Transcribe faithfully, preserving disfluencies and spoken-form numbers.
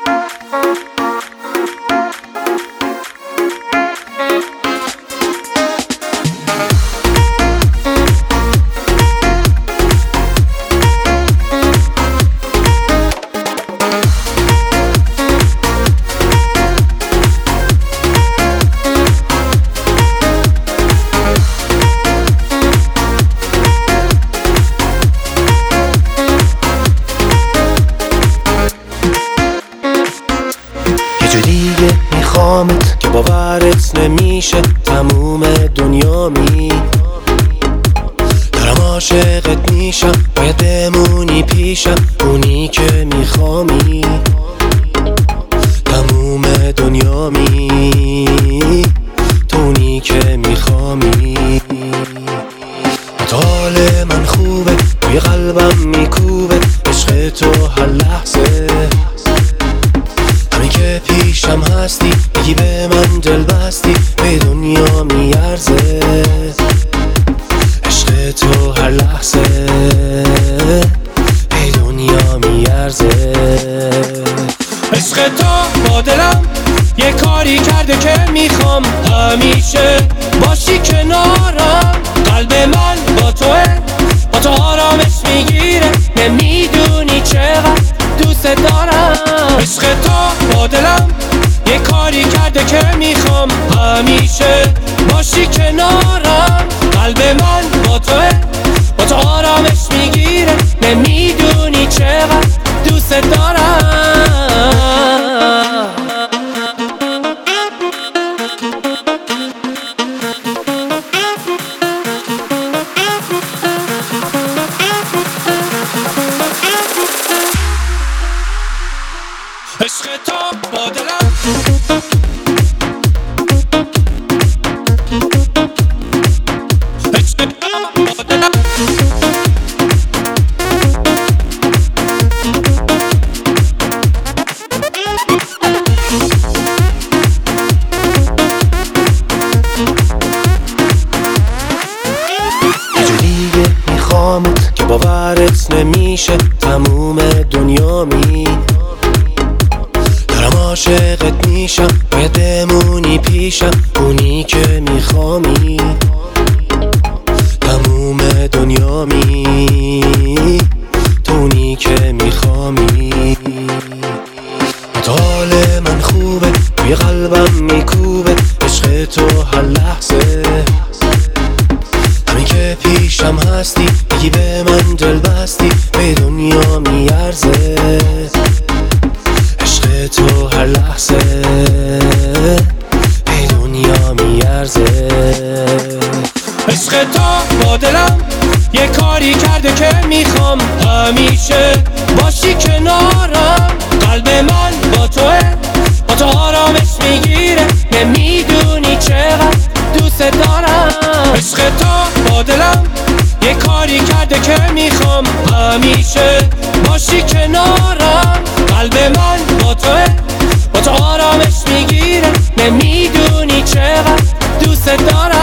دیگه میخوامت که باورت نمیشه تموم دنیا می دارم عاشقت میشم، باید بمونی پیشم، اونی که میخوامی تموم دنیا می تونی که میخوامی. حال من خوبه، توی قلبم میکوبه عشق تو هر لحظه، همین که پیشم هستی بگی به من دل بستی، به دنیا میارزه عشق تو هر لحظه، به دنیا میارزه. عشق تو با دلم یه کاری کرده که میخوام همیشه باشی کنارم، قلب من با توه، با تو آرامش میگیره، نمیدونی چقدر دوست دارم. عشق تو با دلم یه کاری کرده که میخوام همیشه باشی کنارم، قلب من با توه، با تو آرامش میگیره، نمیدونی چقدر دوست دارم. عشق تو با دلم عشق تو با دلم یه جو دیگه میخوامت که باورت نمیشه تموم دنیا می دارم عاشقت میشم، باید بمونی پیشم، اونی که میخوامی تموم دنیا می تونی که میخوامی. حال من خوبه، توی قلبم میکوبه عشق تو هر لحظه، همین که پیشم هستی بگی به من دل بستی، به دنیا میارزه عشق تو هر لحظه، به دنیا میارزه. عشق تو با دلم یه کاری کرده که میخوام همیشه باشی کنارم، قلب من با توه، با تو آرامش میگیره، نمیدونی چقدر دوست دارم. عشق تو با دلم یه کاری کرده که میخوام همیشه باشی کنارم، قلب من با توه، با تو آرامش میگیره، نمیدونی چقدر دوست دارم.